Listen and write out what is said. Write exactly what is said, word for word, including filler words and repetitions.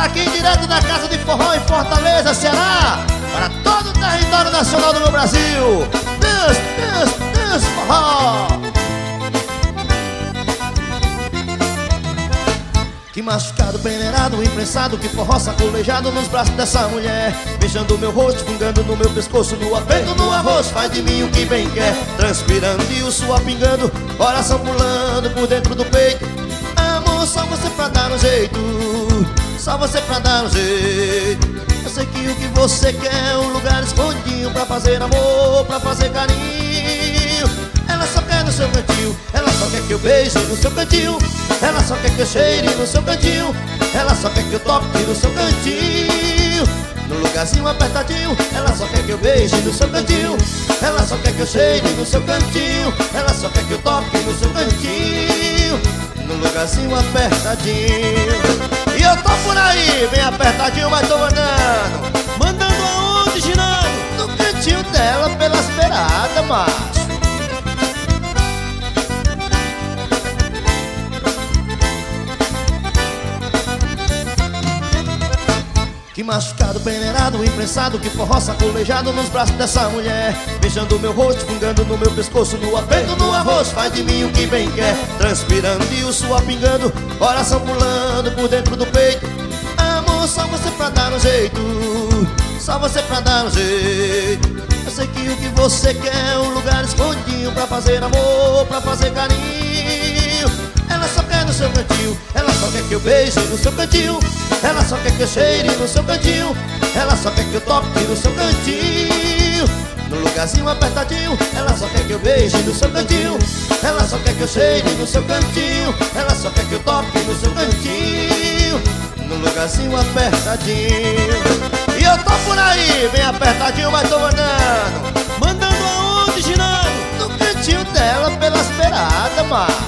aqui direto da Casa de Forró em Fortaleza, Ceará, para todo o território nacional do meu Brasil. Dance, dance, dance, forró. Que machucado, peneirado, imprensado, que forró sacolejado nos braços dessa mulher, beijando meu rosto, fungando no meu pescoço, no aperto, no arroz, faz de mim o que bem quer, transpirando e o suor pingando, coração pulando por dentro do peito. Amor, só você pra dar um jeito, só você pra dar um jeito. Eu sei que o que você quer é um lugar escondidinho pra fazer amor, pra fazer carinho. Ela só quer no seu cantinho, ela só quer que eu beije no seu cantinho, ela só quer que eu cheire no seu cantinho, ela só quer que eu toque no seu cantinho, no lugarzinho apertadinho. Ela só quer que eu beije no seu cantinho, ela só quer que eu cheire no seu cantinho, ela só quer que eu toque no seu cantinho, no lugarzinho apertadinho. E eu tô por aí, bem apertadinho, mas tô andando. Mandando aonde, Ginaldo? No cantinho dela, pelas beiradas, macho. Que machucado, peneirado, imprensado, que forró sacolejado nos braços dessa mulher, beijando meu rosto, fungando no meu pescoço, no aperto, no arroz, faz de mim o que bem quer, transpirando e o suor pingando, coração pulando por dentro do peito. Amor, só você pra dar um jeito, só você pra dar um jeito. Eu sei que o que você quer é um lugar escondidinho pra fazer amor, pra fazer carinho. Ela só quer no seu cantinho, ela só quer que eu beije no seu cantinho, ela só quer que eu cheire no seu cantinho, ela só quer que eu toque no seu cantinho, no lugarzinho apertadinho. Ela só quer que eu beije no seu cantinho, ela só quer que eu cheire no seu cantinho, ela só quer que eu toque no seu cantinho, no lugarzinho apertadinho. E eu tô por aí, bem apertadinho, mas tô andando. Mandando aonde, Ginaldo? No cantinho dela, pelas beiradas, mano.